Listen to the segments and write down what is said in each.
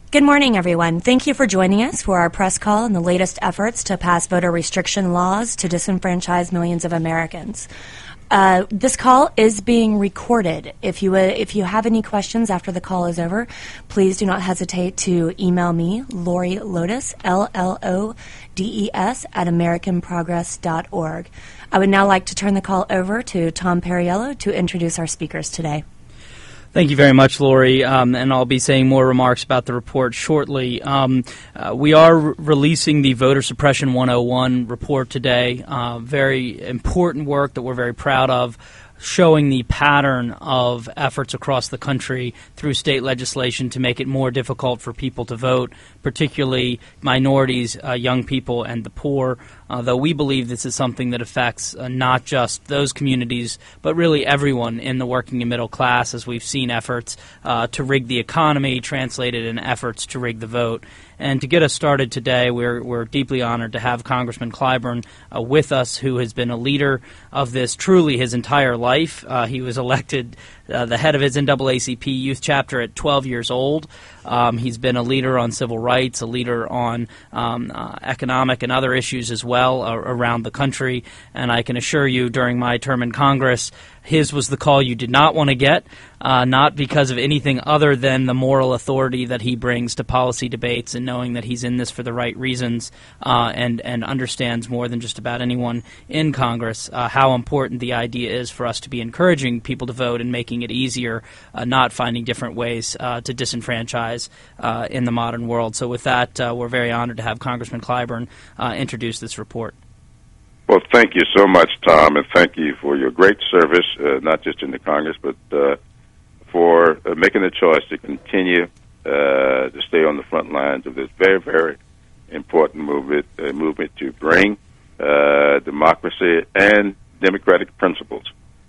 Good morning, everyone. Thank you for joining us for our press call on the latest efforts to pass voter restriction laws to disenfranchise millions of Americans. This call is being recorded. If you have any questions after the call is over, please do not hesitate to email me, Lori Lodes, LLODES, at AmericanProgress.org. I would now like to turn the call over to Tom Perriello to introduce our speakers today. Thank you very much, Lori, and I'll be saying more remarks about the report shortly. We are releasing the Voter Suppression 101 report today, very important work that we're very proud of, showing the pattern of efforts across the country through state legislation to make it more difficult for people to vote, particularly minorities, young people, and the poor. Though we believe this is something that affects not just those communities, but really everyone in the working and middle class, as we've seen efforts to rig the economy translated in efforts to rig the vote. And to get us started today, we're deeply honored to have Congressman Clyburn with us, who has been a leader of this truly his entire life. He was elected the head of his NAACP youth chapter at 12 years old. He's been a leader on civil rights, a leader on economic and other issues as well around the country. And I can assure you, during my term in Congress, his was the call you did not want to get, not because of anything other than the moral authority that he brings to policy debates and knowing that he's in this for the right reasons and understands more than just about anyone in Congress how important the idea is for us to be encouraging people to vote and making it easier, not finding different ways to disenfranchise in the modern world. So with that, we're very honored to have Congressman Clyburn introduce this report. Well, thank you so much, Tom, and thank you for your great service, not just in the Congress, but for making the choice to continue to stay on the front lines of this very, very important movement to bring democracy and democratic principles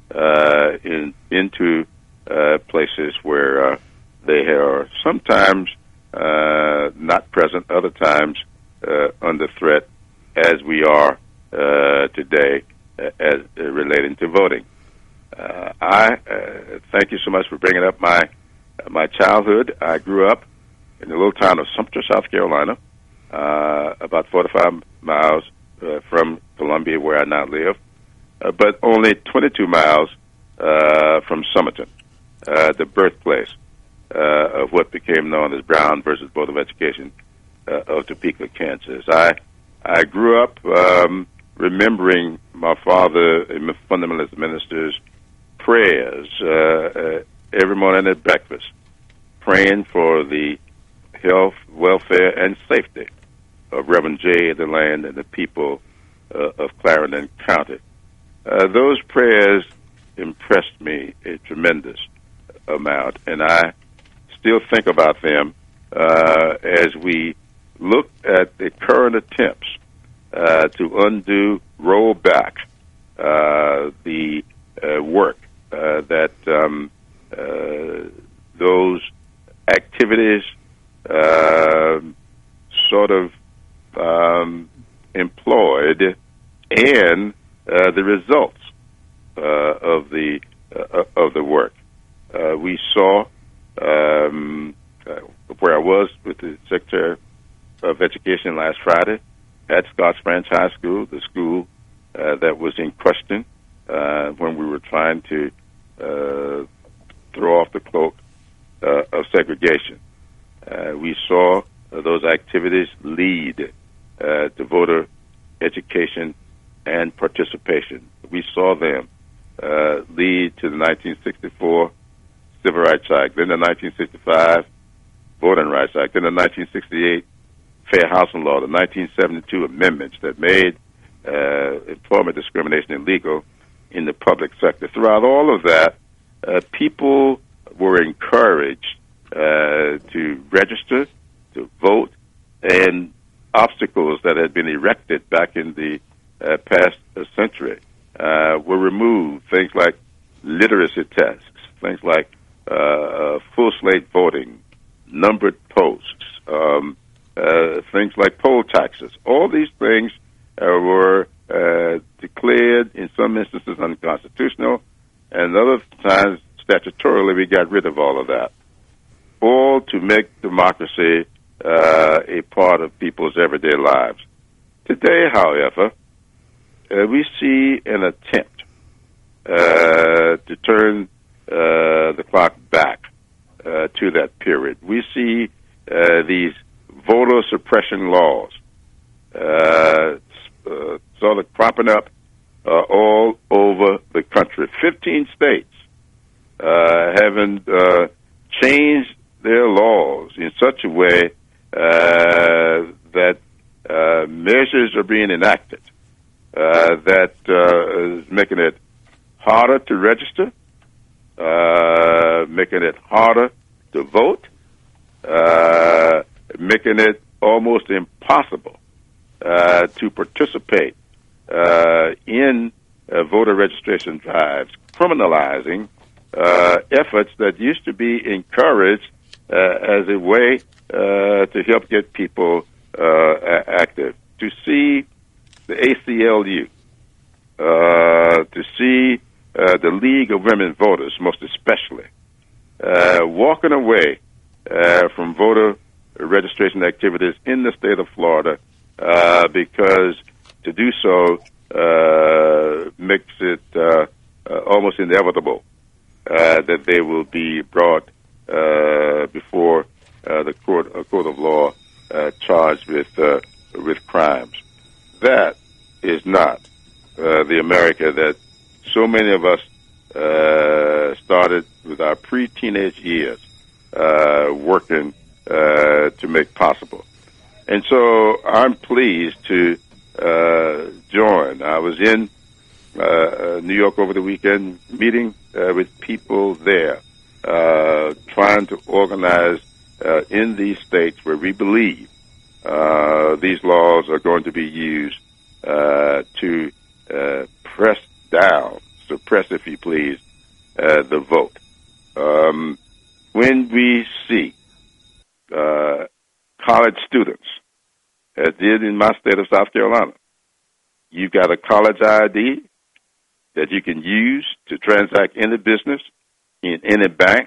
into places where they are sometimes not present, other times under threat, as we are today as relating to voting. I thank you so much for bringing up my childhood. I grew up in the little town of Sumter, South Carolina, about 45 miles from Columbia, where I now live, but only 22 miles from Summerton, the birthplace of what became known as Brown versus Board of Education of Topeka, Kansas. I grew up remembering my father, a fundamentalist minister's prayers every morning at breakfast, praying for the health, welfare, and safety of Reverend J. DeLand and the people of Clarendon County. Those prayers impressed me a tremendous amount, and I still think about them as we look at the current attempts to undo, roll back the work that those activities sort of employed, and the results of the work. We saw where I was with the Secretary of Education last Friday at Scotts Branch High School, the school that was in question when we were trying to throw off the cloak of segregation. We saw those activities lead to voter education and participation. We saw them lead to the 1964 Civil Rights Act, then the 1965 Voting Rights Act, then the 1968 Fair Housing Law, the 1972 amendments that made employment discrimination illegal in the public sector. Throughout all of that, people were encouraged to register, to vote, and obstacles that had been erected back in the past century were removed. Things like literacy tests, things like full slate voting, numbered posts, things like poll taxes. All these things were declared in some instances unconstitutional, and other times statutorily we got rid of all of that, all to make democracy a part of people's everyday lives. Today, however, we see an attempt to turn the clock back to that period. We see these voter suppression laws sort of cropping up all over the country. 15 states having changed their laws in such a way that measures are being enacted that is making it harder to register, making it harder to vote, making it almost impossible to participate in voter registration drives, criminalizing efforts that used to be encouraged as a way to help get people active. To see the ACLU, to see the League of Women Voters, most especially, walking away from voter registration activities in the state of Florida because to do so makes it almost inevitable that they will be brought before the court of law, charged with crimes. That is not the America that so many of us started with our pre-teenage years working to make possible. And so I'm pleased to join. I was in New York over the weekend meeting with people there, trying to organize in these states where we believe these laws are going to be used to press down, suppress, if you please, the vote. When we see college students, as did in my state of South Carolina, you've got a college ID that you can use to transact any business in any bank,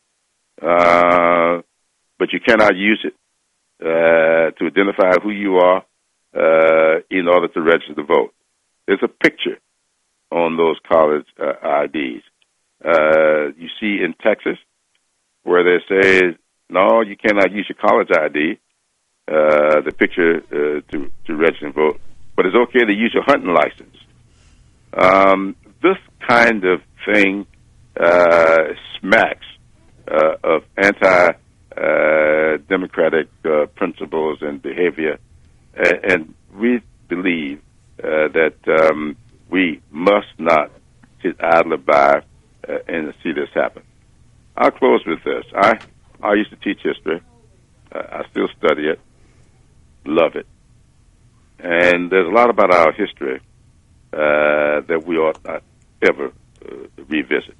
but you cannot use it to identify who you are in order to register to vote. There's a picture on those college IDs. You see in Texas where they say, no, you cannot use your college ID, the picture to register and vote, but it's okay to use your hunting license. This kind of thing smacks of anti-democratic principles and behavior, and we believe that we must not sit idly by and see this happen. I'll close with this. I used to teach history. I still study it, love it. And there's a lot about our history that we ought not ever revisit.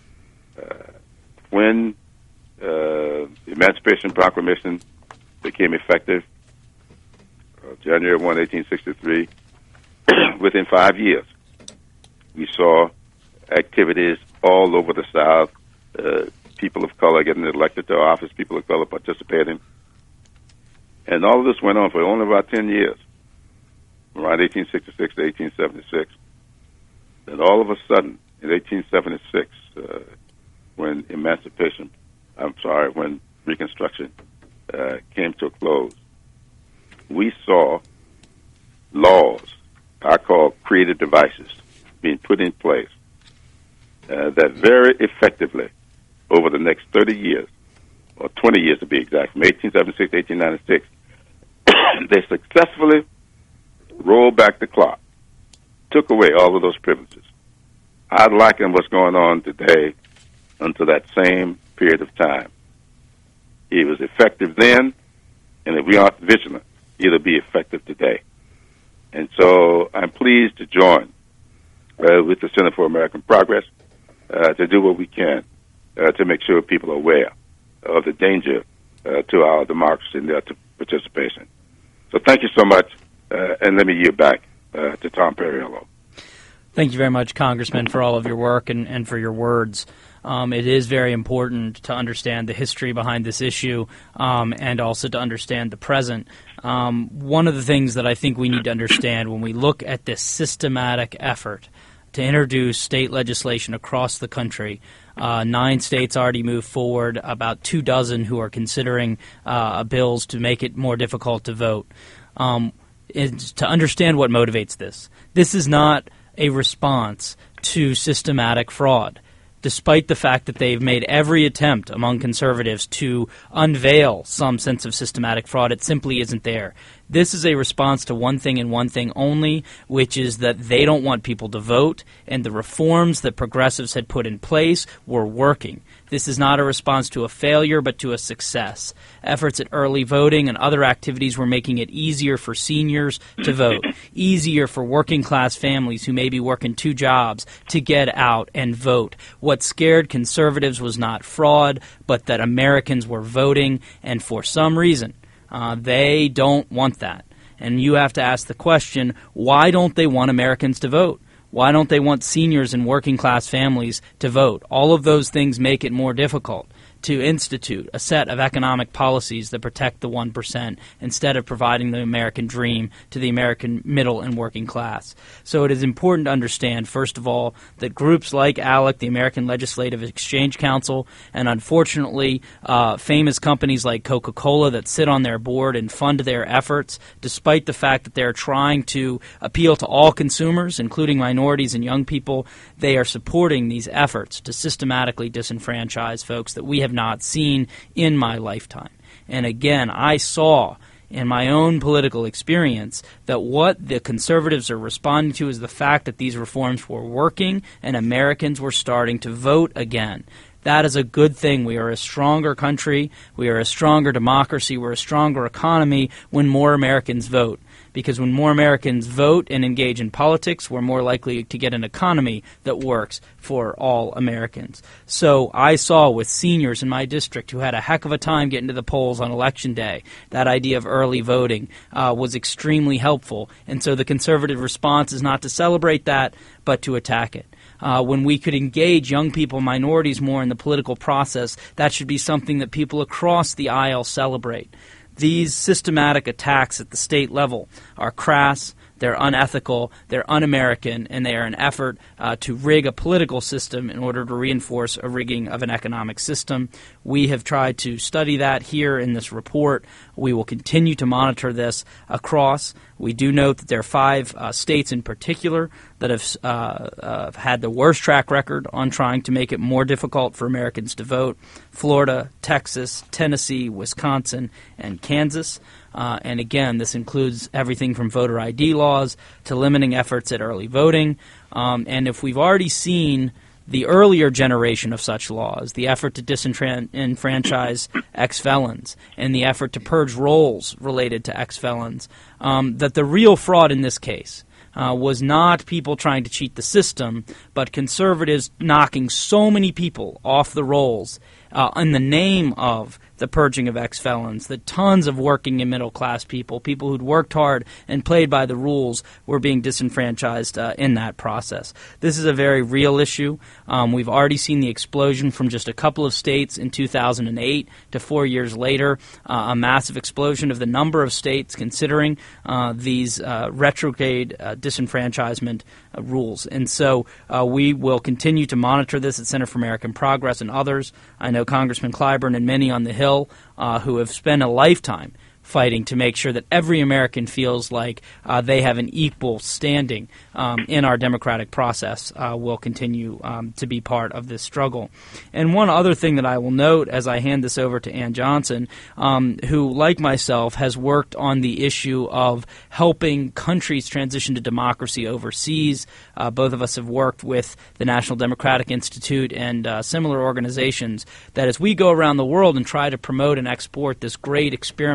When the Emancipation Proclamation became effective, January 1, 1863, within 5 years, we saw activities all over the South, people of color getting elected to office, people of color participating. And all of this went on for only about 10 years, around 1866 to 1876. And all of a sudden, in 1876, when Reconstruction came to a close, we saw laws, I call creative devices, being put in place that very effectively, over the next 30 years, or 20 years to be exact, from 1876 to 1896, they successfully rolled back the clock, took away all of those privileges. I'd liken what's going on today unto that same period of time. It was effective then, and if we aren't vigilant, it'll be effective today. And so I'm pleased to join with the Center for American Progress to do what we can to make sure people are aware of the danger to our democracy and their participation. So thank you so much, and let me yield back to Tom Perriello. Thank you very much, Congressman, for all of your work and for your words. it is very important to understand the history behind this issue and also to understand the present. One of the things that I think we need to understand when we look at this systematic effort to introduce state legislation across the country, 9 states already moved forward, about 24 who are considering bills to make it more difficult to vote. Is to understand what motivates this. This is not a response to systematic fraud. Despite the fact that they've made every attempt among conservatives to unveil some sense of systematic fraud, it simply isn't there. This is a response to one thing and one thing only, which is that they don't want people to vote, and the reforms that progressives had put in place were working. This is not a response to a failure, but to a success. Efforts at early voting and other activities were making it easier for seniors to vote, easier for working-class families who may be working 2 jobs to get out and vote. What scared conservatives was not fraud, but that Americans were voting, and for some reason, they don't want that. And you have to ask the question, why don't they want Americans to vote? Why don't they want seniors and working-class families to vote? All of those things make it more difficult to institute a set of economic policies that protect the 1% instead of providing the American dream to the American middle and working class. So it is important to understand, first of all, that groups like ALEC, the American Legislative Exchange Council, and unfortunately famous companies like Coca-Cola that sit on their board and fund their efforts, despite the fact that they're trying to appeal to all consumers, including minorities and young people, they are supporting these efforts to systematically disenfranchise folks that we have not seen in my lifetime. And again, I saw in my own political experience that what the conservatives are responding to is the fact that these reforms were working and Americans were starting to vote again. That is a good thing. We are a stronger country. We are a stronger democracy. We're a stronger economy when more Americans vote. Because when more Americans vote and engage in politics, we're more likely to get an economy that works for all Americans. So I saw with seniors in my district who had a heck of a time getting to the polls on Election Day, that idea of early voting was extremely helpful. And so the conservative response is not to celebrate that, but to attack it. When we could engage young people, minorities more in the political process, that should be something that people across the aisle celebrate. These systematic attacks at the state level are crass, they're unethical, they're un-American, and they are an effort to rig a political system in order to reinforce a rigging of an economic system. We have tried to study that here in this report. We will continue to monitor this across. We do note that there are 5 states in particular that have had the worst track record on trying to make it more difficult for Americans to vote: Florida, Texas, Tennessee, Wisconsin, and Kansas. And again, this includes everything from voter ID laws to limiting efforts at early voting. And if we've already seen the earlier generation of such laws, the effort to disenfranchise ex-felons and the effort to purge rolls related to ex-felons, that the real fraud in this case was not people trying to cheat the system, but conservatives knocking so many people off the rolls in the name of the purging of ex-felons, that tons of working and middle-class people, people who'd worked hard and played by the rules, were being disenfranchised in that process. This is a very real issue. We've already seen the explosion from just a couple of states in 2008 to 4 years later, a massive explosion of the number of states considering these retrograde disenfranchisement rules. And so we will continue to monitor this at Center for American Progress and others. I know Congressman Clyburn and many on the Hill who have spent a lifetime fighting to make sure that every American feels like they have an equal standing in our democratic process will continue to be part of this struggle. And one other thing that I will note as I hand this over to Ann Johnson, who, like myself, has worked on the issue of helping countries transition to democracy overseas. Both of us have worked with the National Democratic Institute and similar organizations, that as we go around the world and try to promote and export this great experiment in democracy,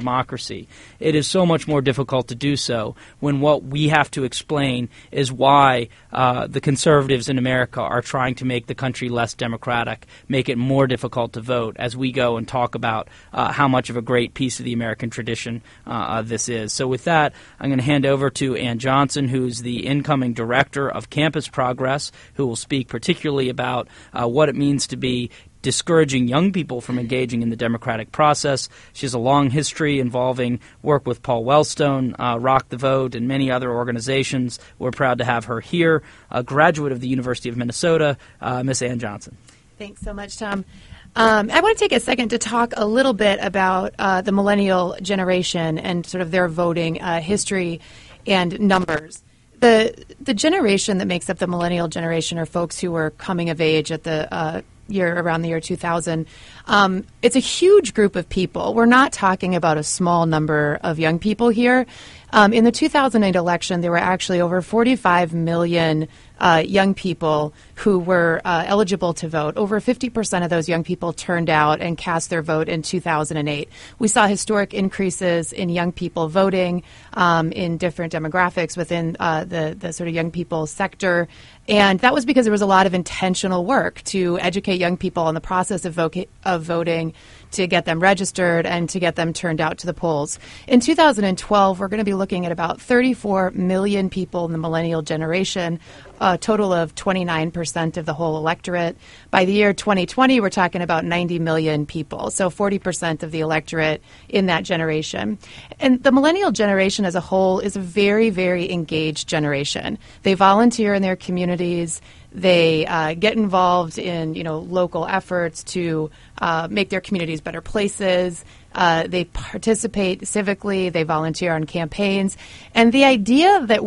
democracy. It is so much more difficult to do so when what we have to explain is why the conservatives in America are trying to make the country less democratic, make it more difficult to vote, as we go and talk about how much of a great piece of the American tradition this is. So with that, I'm going to hand over to Ann Johnson, who's the incoming director of Campus Progress, who will speak particularly about what it means to be discouraging young people from engaging in the democratic process. She has a long history involving work with Paul Wellstone, Rock the Vote, and many other organizations. We're proud to have her here, a graduate of the University of Minnesota, Miss Ann Johnson. Thanks so much, Tom. I want to take a second to talk a little bit about the millennial generation and sort of their voting history and numbers. The generation that makes up the millennial generation are folks who were coming of age at the around the year 2000. It's a huge group of people. We're not talking about a small number of young people here. In the 2008 election, there were actually over 45 million young people who were eligible to vote. Over 50% of those young people turned out and cast their vote in 2008. We saw historic increases in young people voting in different demographics within the sort of young people sector. And that was because there was a lot of intentional work to educate young people on the process of voting, to get them registered and to get them turned out to the polls. In 2012, we're going to be looking at about 34 million people in the millennial generation, a total of 29% of the whole electorate. By the year 2020, we're talking about 90 million people, so 40% of the electorate in that generation. And the millennial generation as a whole is a very, very engaged generation. They volunteer in their communities. They get involved in, local efforts to make their communities better places. They participate civically. They volunteer on campaigns. And the idea that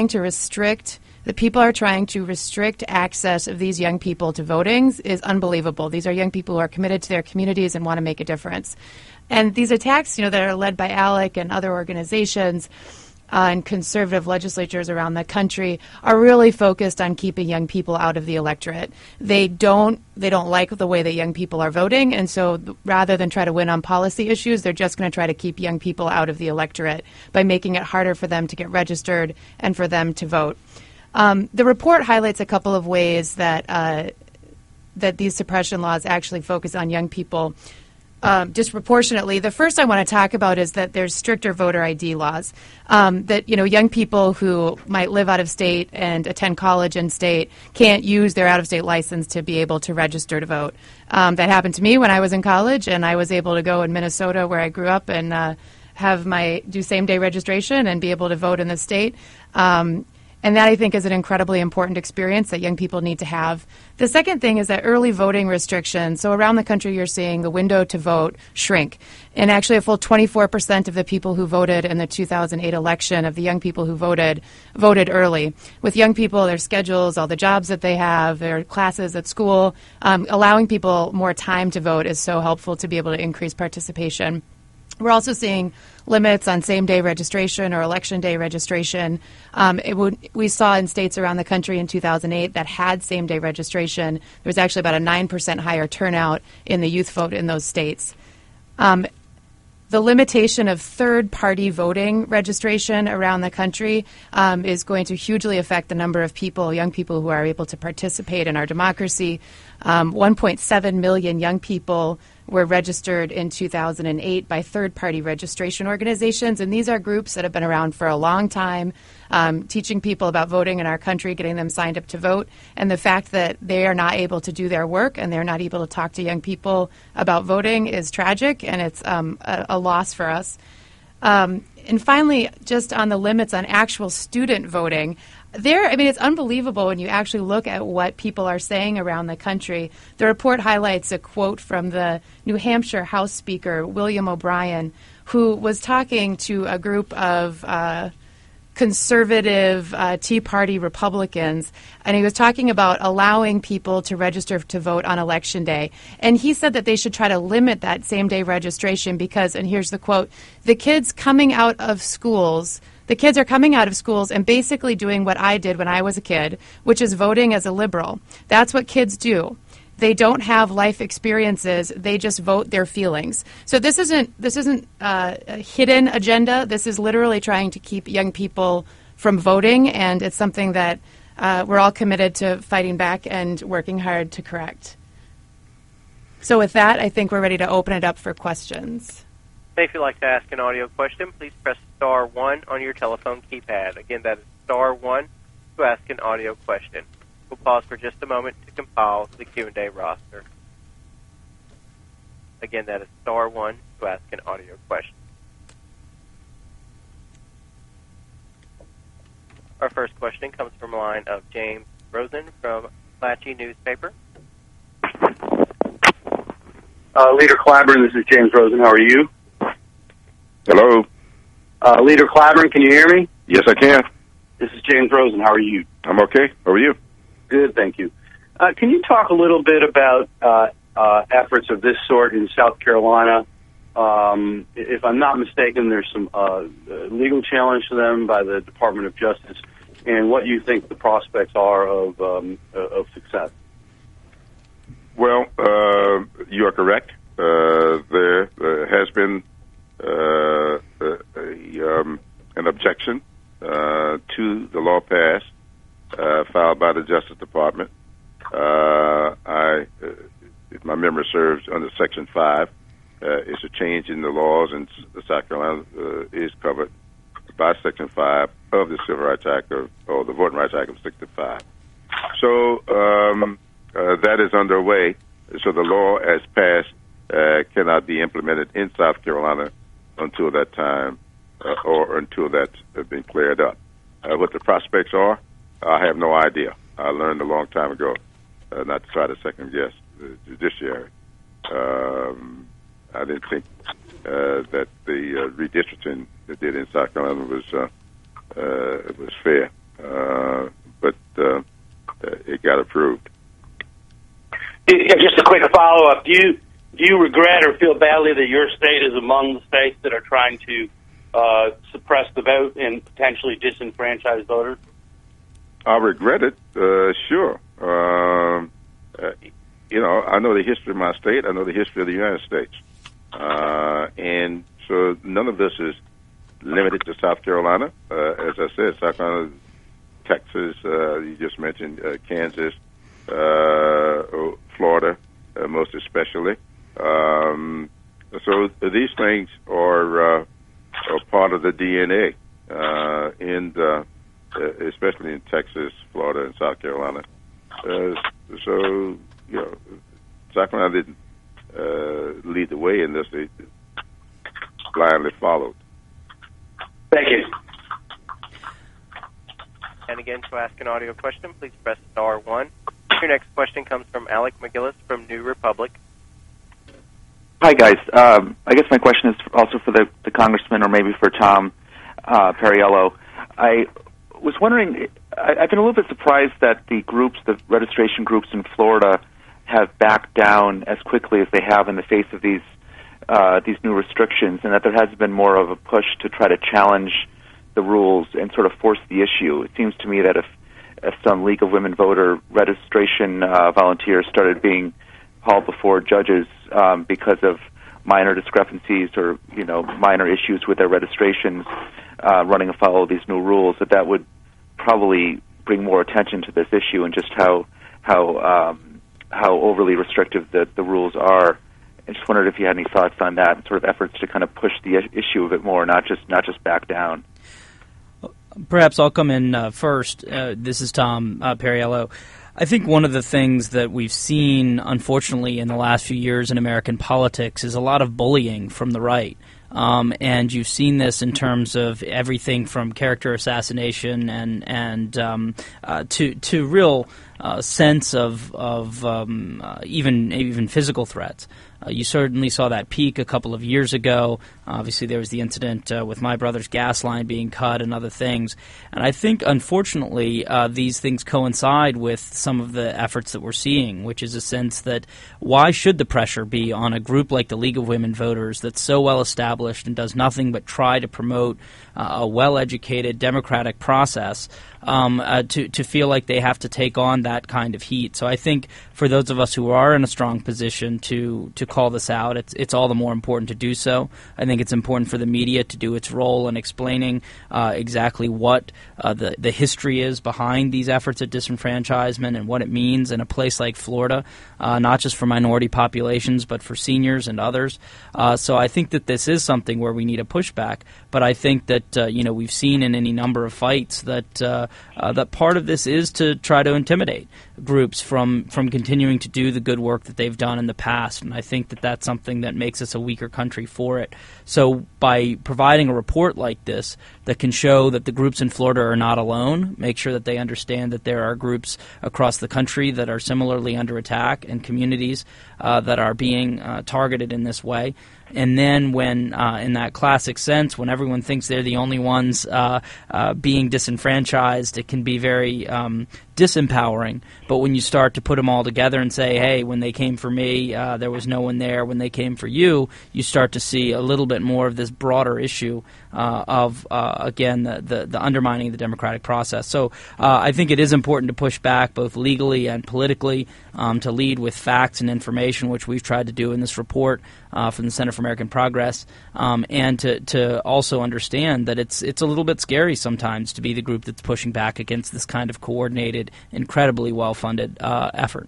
people are trying to restrict access of these young people to voting is unbelievable. These are young people who are committed to their communities and want to make a difference. And these attacks, that are led by ALEC and other organizations and conservative legislatures around the country are really focused on keeping young people out of the electorate. They don't like the way that young people are voting, and so rather than try to win on policy issues, they're just going to try to keep young people out of the electorate by making it harder for them to get registered and for them to vote. The report highlights a couple of ways that these suppression laws actually focus on young people disproportionately. The first I want to talk about is that there's stricter voter ID laws, that, young people who might live out of state and attend college in state can't use their out-of-state license to be able to register to vote. That happened to me when I was in college, and I was able to go in Minnesota, where I grew up, and do same-day registration and be able to vote in the state. And that, I think, is an incredibly important experience that young people need to have. The second thing is that early voting restrictions. So around the country, you're seeing the window to vote shrink. And actually, a full 24% of the people who voted in the 2008 election, of the young people who voted early. With young people, their schedules, all the jobs that they have, their classes at school, allowing people more time to vote is so helpful to be able to increase participation. We're also seeing limits on same-day registration or election day registration. We saw in states around the country in 2008 that had same-day registration, there was actually about a 9% higher turnout in the youth vote in those states. The limitation of third-party voting registration around the country is going to hugely affect the number of people, young people, who are able to participate in our democracy. 1.7 million young people were registered in 2008 by third-party registration organizations, and these are groups that have been around for a long time, teaching people about voting in our country, getting them signed up to vote. And the fact that they are not able to do their work and they're not able to talk to young people about voting is tragic, and it's a loss for us. And finally, just on the limits on actual student voting, it's unbelievable when you actually look at what people are saying around the country. The report highlights a quote from the New Hampshire House Speaker, William O'Brien, who was talking to a group of conservative Tea Party Republicans, and he was talking about allowing people to register to vote on Election Day. And he said that they should try to limit that same-day registration because, and here's the quote, the kids are coming out of schools and basically doing what I did when I was a kid, which is voting as a liberal. That's what kids do. They don't have life experiences. They just vote their feelings. So this isn't a hidden agenda. This is literally trying to keep young people from voting, and it's something that we're all committed to fighting back and working hard to correct. So with that, I think we're ready to open it up for questions. If you'd like to ask an audio question, please press star 1 on your telephone keypad. Again, that is star 1 to ask an audio question. We'll pause for just a moment to compile the Q&A roster. Again, that is star 1 to ask an audio question. Our first question comes from the line of James Rosen from Latchy Newspaper. Leader Clyburn, this is James Rosen. How are you? Hello. Leader Clyburn, can you hear me? Yes, I can. This is James Rosen. How are you? I'm okay. How are you? Good, thank you. Can you talk a little bit about efforts of this sort in South Carolina? If I'm not mistaken, there's some legal challenge to them by the Department of Justice, and what you think the prospects are of success. Well, you are correct. There has been an objection to the law passed, filed by the Justice Department. If my memory serves, under Section 5, it's a change in the laws, and South Carolina is covered by Section 5 of the Civil Rights Act, or the Voting Rights Act of 65. So that is underway. So the law as passed cannot be implemented in South Carolina until that time, or until that's been cleared up. What the prospects are, I have no idea. I learned a long time ago not to try to second-guess the judiciary. I didn't think that the redistricting they did in South Carolina was fair, but it got approved. Yeah, just a quick follow-up. Do you regret or feel badly that your state is among the states that are trying to suppress the vote and potentially disenfranchise voters? I regret it, sure. I know the history of my state. I know the history of the United States. And so none of this is limited to South Carolina. As I said, South Carolina, Texas, you just mentioned Kansas, Florida, most especially. So these things are part of the DNA, especially in Texas, Florida, and South Carolina. So, South Carolina didn't lead the way in this. They blindly followed. Thank you. And again, to ask an audio question, please press star 1. Your next question comes from Alec McGillis from New Republic. Hi, guys. I guess my question is also for the congressman, or maybe for Tom Perriello. I was wondering, I've been a little bit surprised that the registration groups in Florida have backed down as quickly as they have in the face of these new restrictions, and that there has been more of a push to try to challenge the rules and sort of force the issue. It seems to me that if some League of Women Voter registration volunteers started being hauled before judges because of minor discrepancies or minor issues with their registrations, running afoul of these new rules, that would probably bring more attention to this issue and just how overly restrictive the rules are. I just wondered if you had any thoughts on that and sort of efforts to kind of push the issue a bit more, not just back down. Perhaps I'll come in first. This is Tom Perriello. I think one of the things that we've seen, unfortunately, in the last few years in American politics is a lot of bullying from the right. And you've seen this in terms of everything from character assassination and to real sense of even physical threats. You certainly saw that peak a couple of years ago. Obviously, there was the incident with my brother's gas line being cut and other things. And I think, unfortunately, these things coincide with some of the efforts that we're seeing, which is a sense that why should the pressure be on a group like the League of Women Voters that's so well established established and does nothing but try to promote a well-educated democratic process, to feel like they have to take on that kind of heat. So I think for those of us who are in a strong position to call this out, it's all the more important to do so. I think it's important for the media to do its role in explaining exactly what the history is behind these efforts at disenfranchisement and what it means in a place like Florida, not just for minority populations but for seniors and others. So I think that this is something where we need a pushback. But I think that we've seen in any number of fights that that part of this is to try to intimidate groups from continuing to do the good work that they've done in the past. And I think that that's something that makes us a weaker country for it. So by providing a report like this that can show that the groups in Florida are not alone, make sure that they understand that there are groups across the country that are similarly under attack and communities that are being targeted in this way. And then when, in that classic sense, when everyone thinks they're the only ones being disenfranchised, it can be very disempowering. But when you start to put them all together and say, hey, when they came for me, there was no one there. When they came for you, you start to see a little bit more of this broader issue of, again, the undermining of the democratic process. So I think it is important to push back both legally and politically, to lead with facts and information, which we've tried to do in this report from the Center for American Progress, and to also understand that it's a little bit scary sometimes to be the group that's pushing back against this kind of coordinated, incredibly well-funded effort.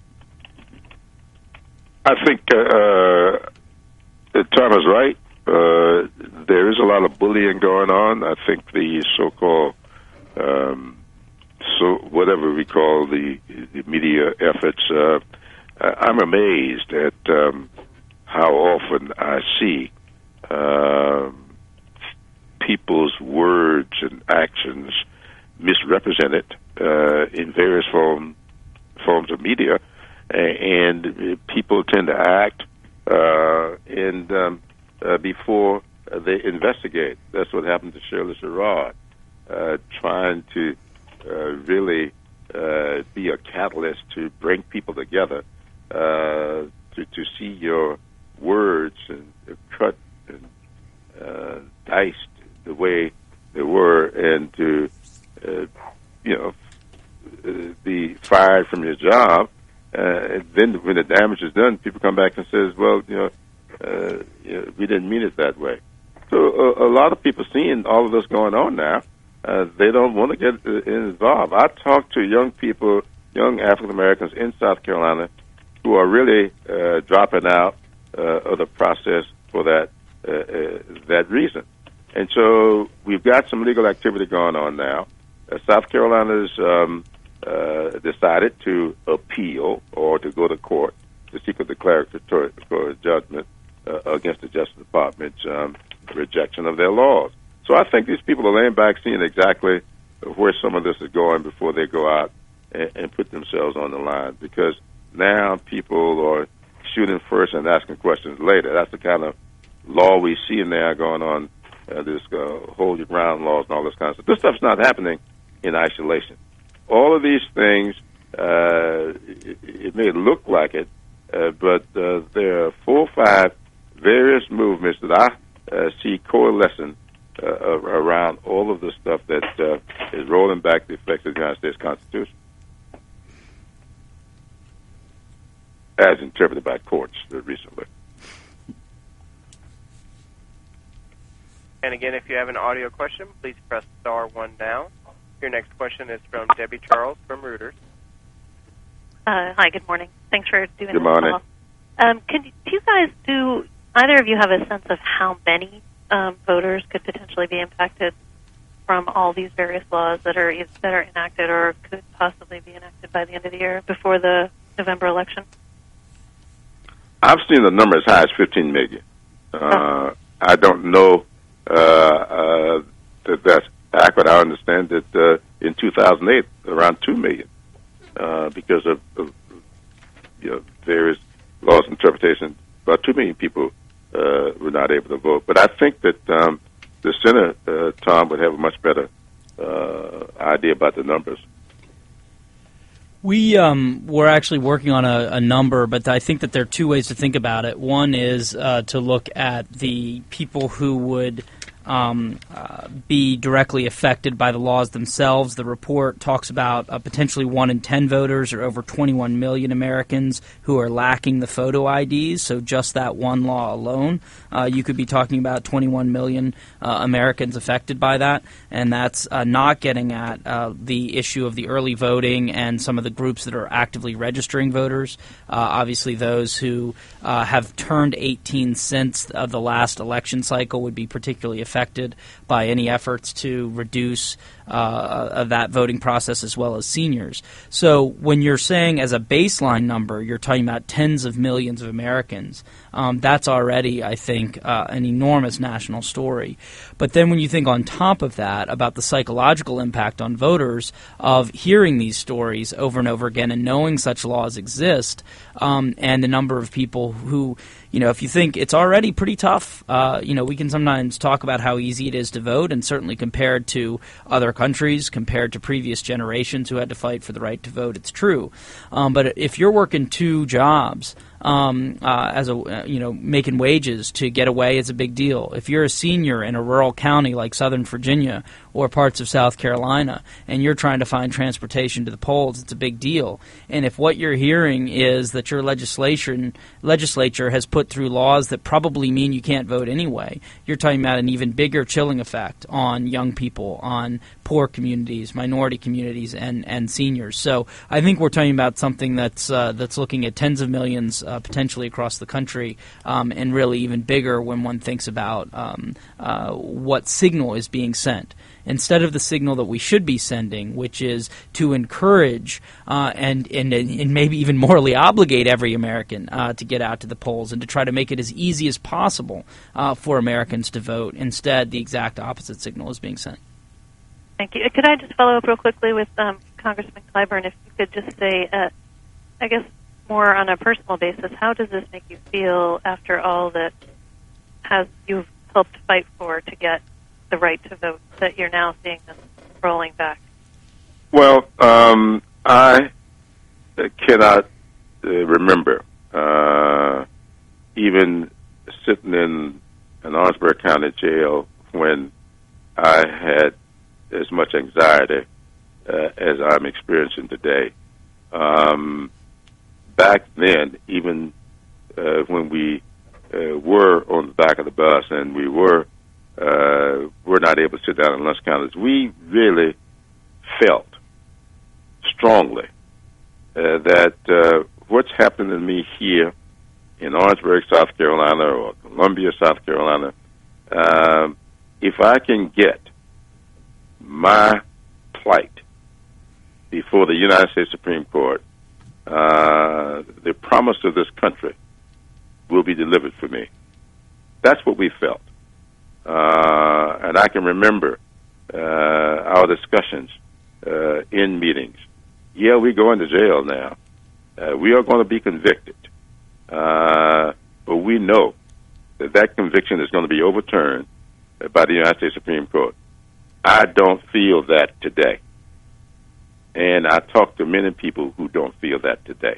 I think Tom is right. There is a lot of bullying going on. I think the so-called, whatever we call the media efforts, I'm amazed at how often I see people's words and actions misrepresented in various forms of media, and people tend to act before they investigate. That's what happened to Shirley Sherrod, trying to really be a catalyst to bring people together, to see your words and cut and diced the way they were, and to be fired from your job. And then when the damage is done, people come back and says, well, we didn't mean it that way. So a lot of people seeing all of this going on now, they don't want to get involved. I talk to young people, young African Americans in South Carolina, who are really dropping out of the process for that reason. And so we've got some legal activity going on now. South Carolina's decided to appeal or to go to court to seek a declaratory judgment against the Justice Department's rejection of their laws. So I think these people are laying back, seeing exactly where some of this is going before they go out and put themselves on the line, because now people are shooting first and asking questions later. That's the kind of law we see now going on, this hold your ground laws and all this kind of stuff. This stuff's not happening in isolation. All of these things, it may look like it, but there are 4 or 5 various movements that I see coalescing around all of the stuff that is rolling back the effects of the United States Constitution, as interpreted by courts recently. And again, if you have an audio question, please press star 1 now. Your next question is from Debbie Charles from Reuters. Hi, good morning. Thanks for doing Good morning. Do either of you have a sense of how many voters could potentially be impacted from all these various laws that are enacted or could possibly be enacted by the end of the year before the November election? I've seen the number as high as 15 million. I don't know that that's accurate. I understand that in 2008, around 2 million, because of various laws interpretation, about 2 million people were not able to vote. But I think that the Senate, Tom, would have a much better idea about the numbers. We We're actually working on a number, but I think that there are two ways to think about it. One is to look at the people who would be directly affected by the laws themselves. The report talks about potentially 1 in 10 voters, or over 21 million Americans who are lacking the photo IDs. So just that one law alone, you could be talking about 21 million Americans affected by that, and that's not getting at the issue of the early voting and some of the groups that are actively registering voters. Obviously, those who have turned 18 since the last election cycle would be particularly affected by any efforts to reduce that voting process, as well as seniors. So when you're saying as a baseline number, you're talking about tens of millions of Americans. That's already, I think, an enormous national story. But then when you think on top of that about the psychological impact on voters of hearing these stories over and over again and knowing such laws exist, and the number of people who, if you think it's already pretty tough, we can sometimes talk about how easy it is to vote, and certainly compared to other countries, compared to previous generations who had to fight for the right to vote, it's true. But if you're working 2 jobs, making wages to get away is a big deal. If you're a senior in a rural county like Southern Virginia or parts of South Carolina, and you're trying to find transportation to the polls, it's a big deal. And if what you're hearing is that your legislature has put through laws that probably mean you can't vote anyway, you're talking about an even bigger chilling effect on young people, on poor communities, minority communities, and seniors. So I think we're talking about something that's looking at tens of millions potentially across the country, and really even bigger when one thinks about what signal is being sent. Instead of the signal that we should be sending, which is to encourage and maybe even morally obligate every American to get out to the polls and to try to make it as easy as possible for Americans to vote. Instead, the exact opposite signal is being sent. Thank you. Could I just follow up real quickly with Congressman Clyburn? If you could just say, I guess more on a personal basis, how does this make you feel after all that you've helped fight for to get the right to vote, that you're now seeing this rolling back? Well, I cannot remember even sitting in an Orangeburg County jail when I had as much anxiety as I'm experiencing today. Back then, even when we were on the back of the bus and we were not able to sit down in lunch counters, we really felt strongly that what's happening to me here in Orangeburg, South Carolina, or Columbia, South Carolina, if I can get my plight before the United States Supreme Court, the promise of this country will be delivered for me. That's what we felt. And I can remember our discussions in meetings. Yeah, we're going to jail now. We are going to be convicted. But we know that conviction is going to be overturned by the United States Supreme Court. I don't feel that today. And I talk to many people who don't feel that today.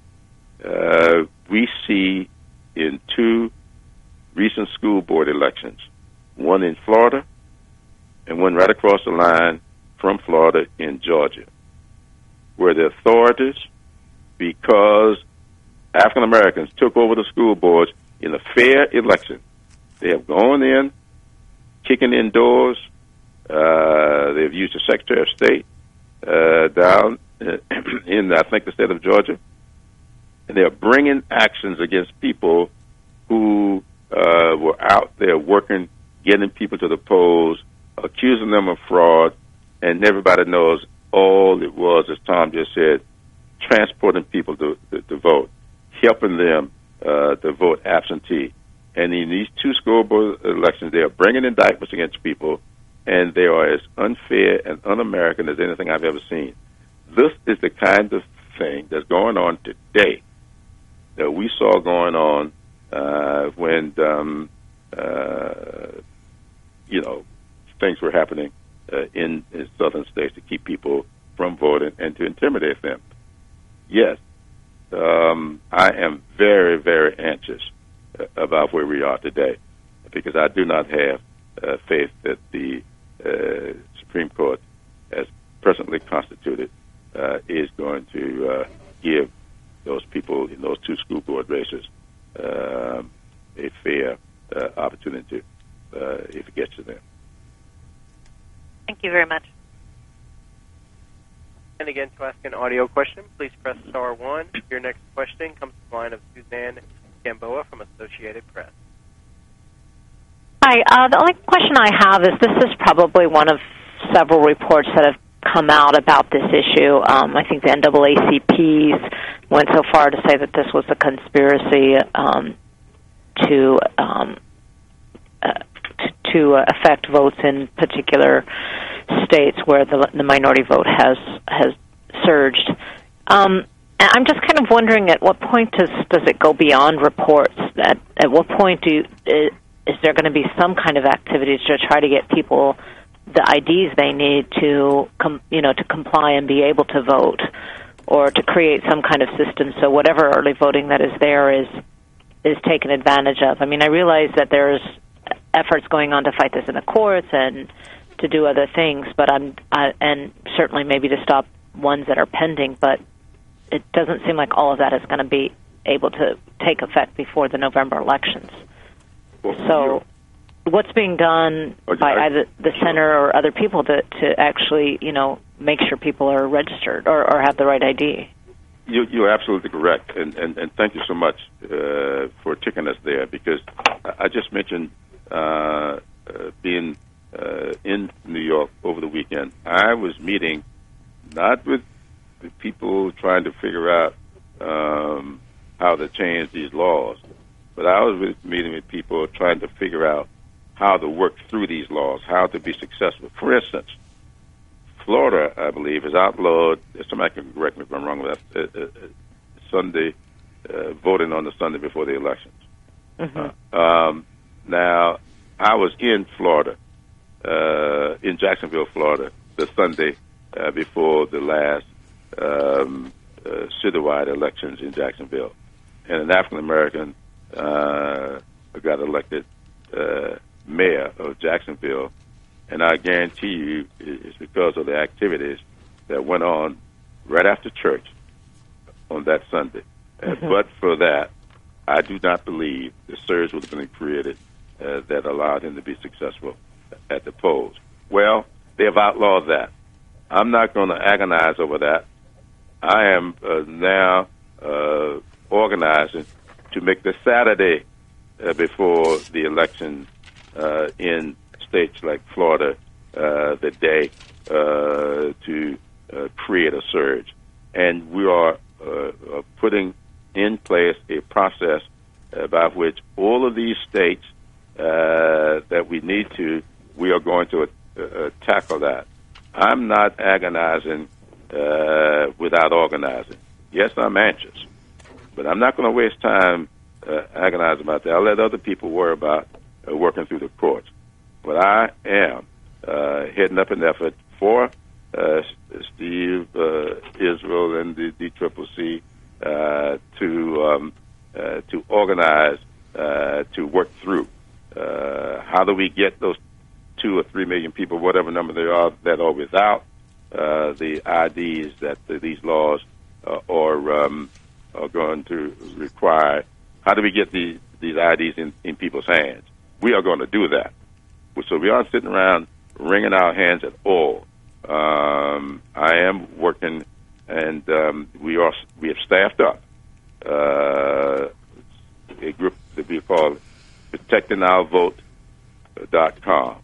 We see in 2 recent school board elections, one in Florida and one right across the line from Florida in Georgia, where the authorities, because African Americans took over the school boards in a fair election, they have gone in, kicking in doors. They've used the Secretary of State down in, I think, the state of Georgia, and they're bringing actions against people who were out there working, getting people to the polls, accusing them of fraud, and everybody knows all it was, as Tom just said, transporting people to vote, helping them to vote absentee. And in these 2 school board elections, they are bringing indictments against people, and they are as unfair and un-American as anything I've ever seen. This is the kind of thing that's going on today that we saw going on when things were happening in southern states to keep people from voting and to intimidate them. yes, I am very, very anxious about where we are today, because I do not have faith that the Supreme Court, as presently constituted, is going to give those people in those two school board races a fair opportunity if it gets to them. Thank you very much. And again, to ask an audio question, please press star 1. Your next question comes from the line of Suzanne Gamboa from Associated Press. Hi. The only question I have is this is probably one of several reports that have come out about this issue. I think the NAACPs went so far to say that this was a conspiracy to affect votes in particular states where the minority vote has surged. And I'm just kind of wondering, at what point does it go beyond reports? At what point is there going to be some kind of activities to try to get people the IDs they need to comply and be able to vote, or to create some kind of system so whatever early voting that is there is taken advantage of? I mean, I realize that there's efforts going on to fight this in the courts and to do other things, but and certainly maybe to stop ones that are pending, but it doesn't seem like all of that is going to be able to take effect before the November elections. So what's being done by either the center or other people to actually, make sure people are registered or have the right ID? You're absolutely correct, and thank you so much for taking us there, because I just mentioned being in New York over the weekend. I was meeting not with the people trying to figure out how to change these laws, but I was meeting with people trying to figure out how to work through these laws, how to be successful. For instance, Florida, I believe, has outlawed, somebody can correct me if I'm wrong with that, Sunday, voting on the Sunday before the elections. Mm-hmm. Now, I was in Florida, in Jacksonville, Florida, the Sunday before the last citywide elections in Jacksonville. And an African-American got elected mayor of Jacksonville. And I guarantee you it's because of the activities that went on right after church on that Sunday. Mm-hmm. But for that, I do not believe the surge would have been created that allowed him to be successful at the polls. Well, they have outlawed that. I'm not going to agonize over that. I am now organizing to make the Saturday before the election in states like Florida the day to create a surge. And we are putting in place a process by which all of these states that we are going to tackle that. I'm not agonizing without organizing. Yes, I'm anxious, but I'm not going to waste time agonizing about that. I'll let other people worry about working through the courts. But I am heading up an effort for Steve Israel and the DCCC to organize to work through. How do we get those 2 or 3 million people, whatever number they are, that are without the IDs that these laws are going to require? How do we get these IDs in people's hands? We are going to do that. So we aren't sitting around wringing our hands at all. I am working, and we have staffed up a group that we call ProtectingOurVote.com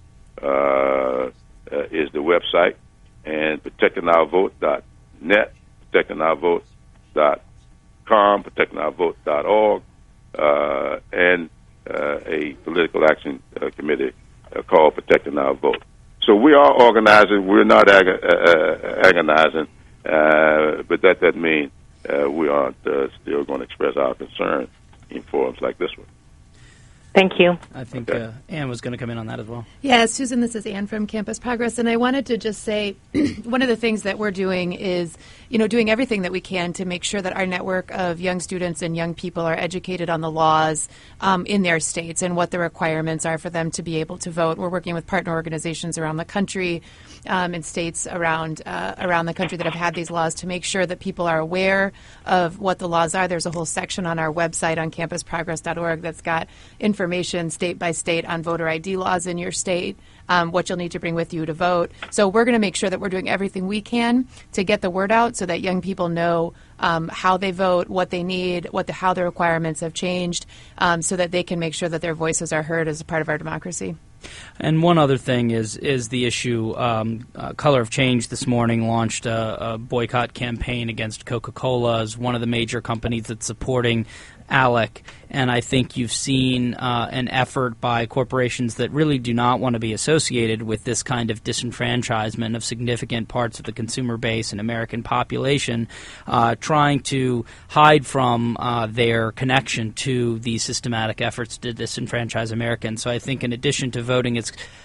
is the website, and ProtectingOurVote.net, ProtectingOurVote.com, ProtectingOurVote.org, and a political action committee called Protecting Our Vote. So we are organizing. We're not agonizing, but that doesn't mean we aren't still going to express our concern in forums like this one. Thank you. I think Ann was going to come in on that as well. Yeah, Susan, this is Ann from Campus Progress, and I wanted to just say one of the things that we're doing is, doing everything that we can to make sure that our network of young students and young people are educated on the laws in their states and what the requirements are for them to be able to vote. We're working with partner organizations around the country in states around the country that have had these laws to make sure that people are aware of what the laws are. There's a whole section on our website on campusprogress.org that's got information state by state on voter ID laws in your state, what you'll need to bring with you to vote. So we're going to make sure that we're doing everything we can to get the word out so that young people know how they vote, what they need, how the requirements have changed, so that they can make sure that their voices are heard as a part of our democracy. And one other thing is the issue. Color of Change this morning launched a boycott campaign against Coca-Cola as one of the major companies that's supporting ALEC, and I think you've seen an effort by corporations that really do not want to be associated with this kind of disenfranchisement of significant parts of the consumer base and American population, trying to hide from their connection to these systematic efforts to disenfranchise Americans. So I think in addition to voting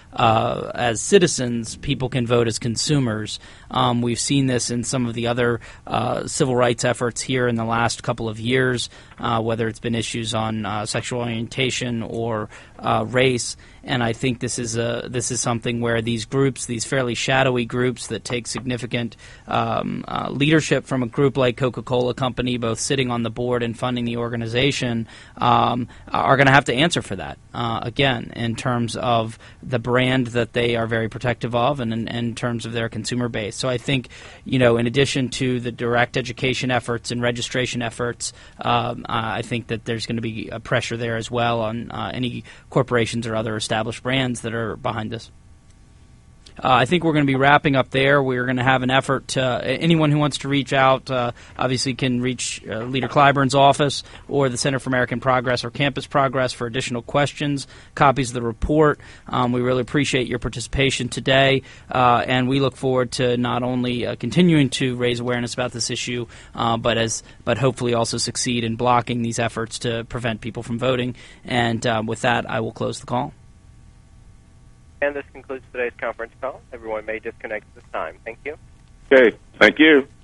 as citizens, people can vote as consumers. We've seen this in some of the other civil rights efforts here in the last couple of years, whether it's been issues on sexual orientation or race. And I think this is something where these groups, these fairly shadowy groups that take significant leadership from a group like Coca-Cola Company, both sitting on the board and funding the organization, are going to have to answer for that, again, in terms of the brand that they are very protective of and in terms of their consumer base. So I think, in addition to the direct education efforts and registration efforts, I think that there's going to be a pressure there as well on any corporations or other established brands that are behind this. I think we're going to be wrapping up there. We're going to have an effort anyone who wants to reach out obviously can reach Leader Clyburn's office or the Center for American Progress or Campus Progress for additional questions, copies of the report. We really appreciate your participation today, and we look forward to not only continuing to raise awareness about this issue, but hopefully also succeed in blocking these efforts to prevent people from voting. And with that, I will close the call. And this concludes today's conference call. Everyone may disconnect at this time. Thank you. Okay, thank you.